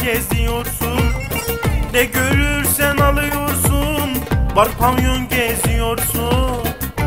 geziyorsun, ne görürsen alıyorsun, bar pavyon geziyorsun.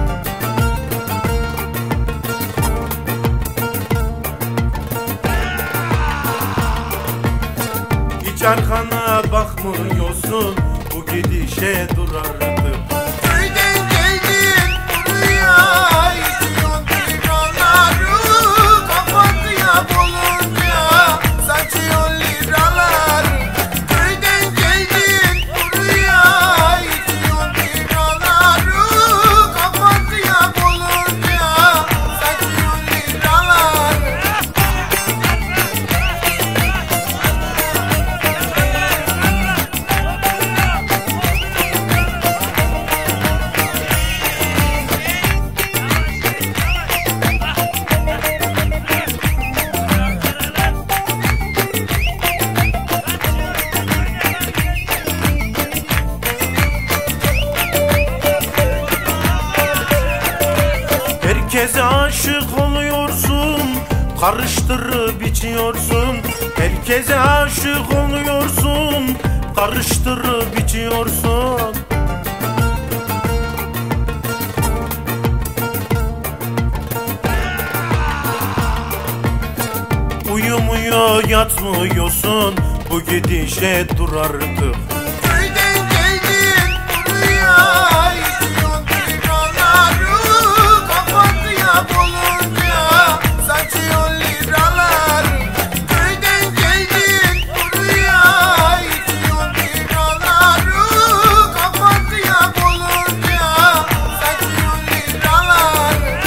Hiç arkana bakmıyorsun, bu gidişe dur artık. Köyden geldin buraya, içiyorsun liraları, kapatıya bulunca saçıyorsun liraları. Köyden geldin buraya, içiyorsun liraları, kapatıya bulunca saçıyorsun liraları. Herkese aşık oluyorsun, karıştırıp içiyorsun. Herkese aşık oluyorsun, karıştırıp içiyorsun. Uyumuyor yatmıyorsun, bu gidişe dur artık. Köyden geldin buraya, içiyorsun liraları, kapatıya bulunca saçıyorsun liraları. Köyden geldin buraya, içiyorsun liraları, kapatıya bulunca saçıyorsun liraları.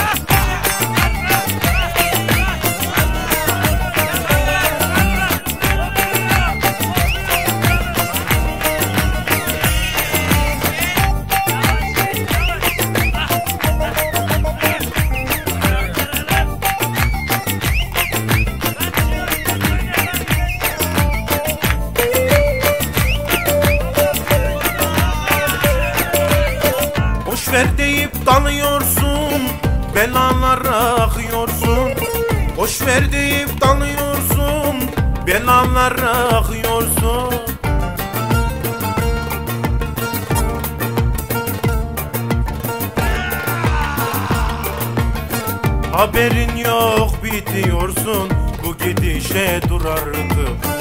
Boşver deyip dalıyorsun, belalara akıyorsun. Boşver deyip dalıyorsun, belalara akıyorsun. Haberin yok bitiyorsun, bu gidişe dur artık.